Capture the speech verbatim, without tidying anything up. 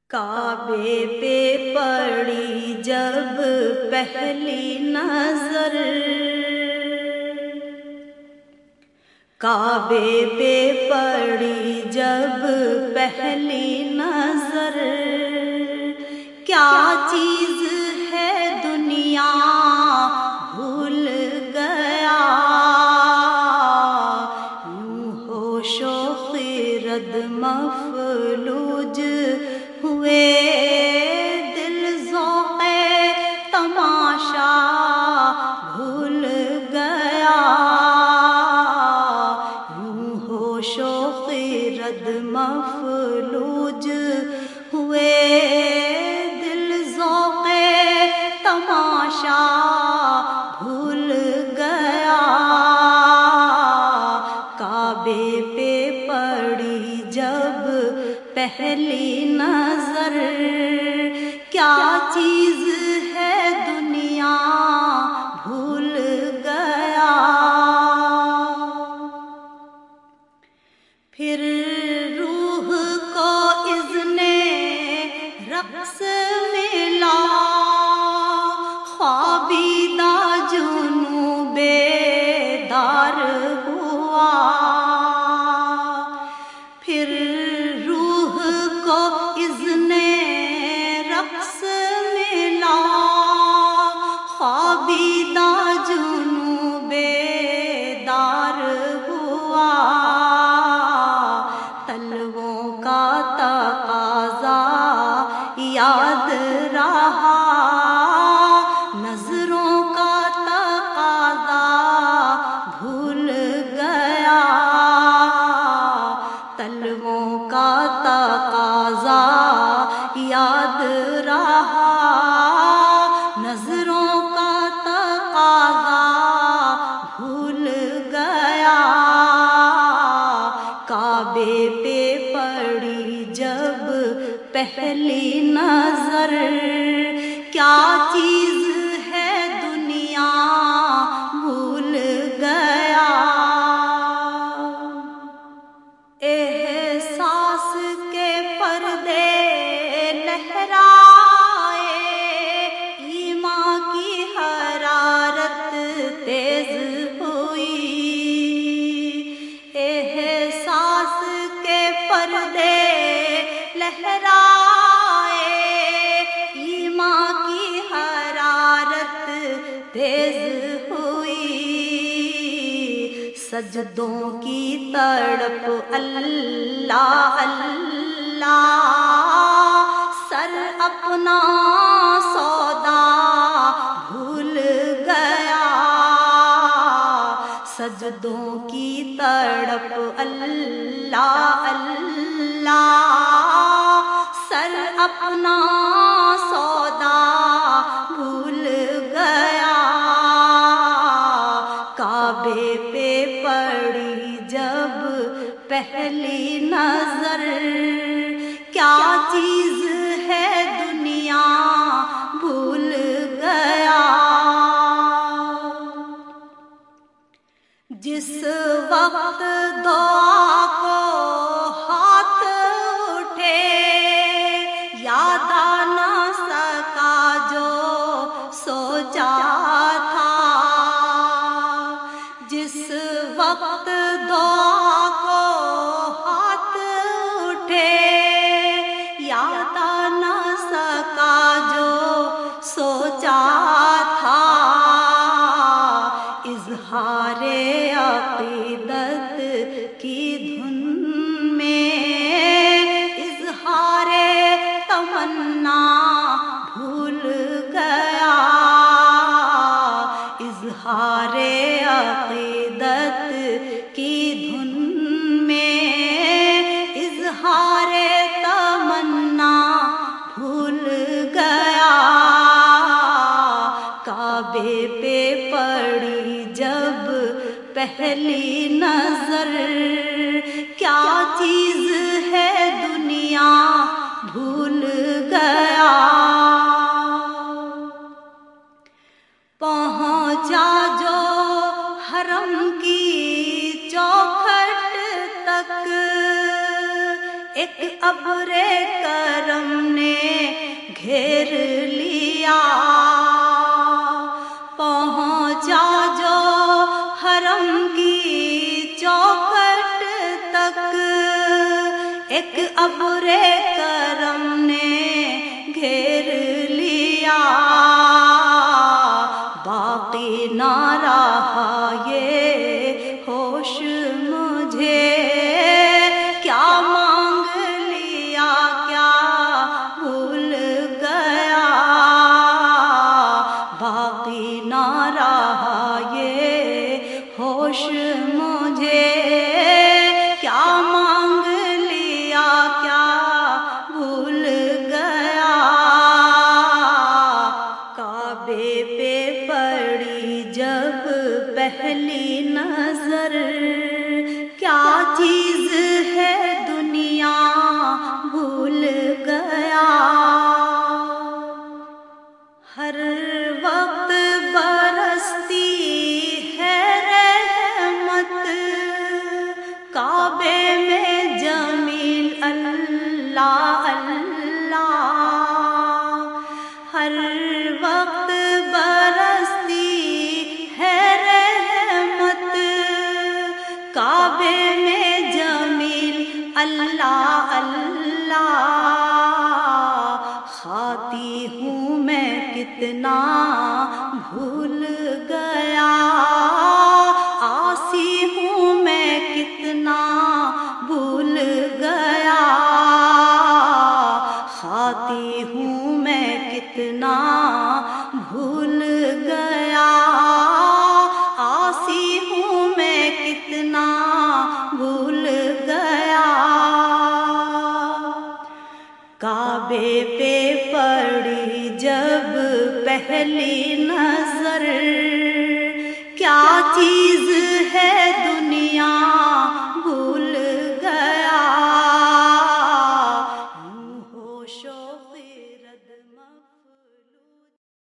کعبے پہ پڑی جب پہلی نظر، کعبے پہ پڑی جب پہلی نظر، کیا چیز ہے دنیا بھول گیا، یوں ہوش و خرد مفلوج ہوئے، دل ذوق تماشا بھول گیا، یوں ہوش و خرد مفلوج ہوئے، دل ذوق تماشا بھول گیا، کعبے پہ پڑی جب پہلی نظر، کیا چیز ہے دنیا بھول گیا، پھر روح کو اذن رقص ملا، خوابیدہ جنوں بیدار ہوا، پھر روح کو اذن رقص ملا، خوابیدہ جنوں بیدار ہوا، تلووں کا تقاضا یاد رہا، نظروں کا تقاضا بھول گیا، تلووں کا تقاضا یاد رہا، نظروں کا تقاضا بھول گیا، کعبے پہ پڑی جب پہلی نظر، کیا چیز ہے دنیا بھول گیا، احساس کے پردے لہرائے، ایمان کی حرارت تیز ہوئی، احساس کے پردے لہرائے، ایمان کی حرارت تیز ہوئی، سجدوں کی تڑپ اللہ اللہ، سر اپنا سودا بھول گیا، سجدوں کی تڑپ اللہ اللہ، سر اپنا سودا بھول گیا، کعبے پہ پڑی جب پہلی نظر، کیا چیز ہے دنیا بھول گیا، جس وقت دعا کو ہاتھ اٹھے، یاد آ نہ سکا جو سوچا تھا، جس وقت دعا کو ہاتھ اٹھے، یاد آ نہ سکا جو سوچا تھا، اظہار عقیدت کی دھن میں، اظہار تمنا بھول گیا، اظہار عقیدت کی دھن میں، اظہار تمنا بھول گیا، کعبے پہ پڑی جب پہلی نظر، کیا چیز ہے دنیا بھول گیا، پہنچا جو حرم کی چوکھٹ تک، ایک ابر کرم نے گھیر لیا، پہنچا جو حرم کی چوکھٹ تک، ایک ابر کرم نے گھیر لیا، باقی نہ رہا یہ ہوش مجھے، کیا مانگ لیا کیا بھول گیا، باقی نہ رہا یہ ہوش مجھے، کیا مانگ لیا کیا بھول گیا، کعبے پہ پڑی جب پہلی نظر، کیا چیز ہے دنیا بھول گیا، ہر وقت برستی ہے رحمت، کعبے میں جمیل اللہ اللہ، ہر وقت برستی ہے رحمت، کعبے میں جمیل اللہ اللہ، خاتی ہوں میں کتنا بھول گیا، آسی ہوں میں کتنا بھول گیا، خاتی ہوں میں کتنا بھول گیا، آسی ہوں میں کتنا بھول گیا، کعبے پہ پڑی جب پہلی نظر، کیا چیز ہے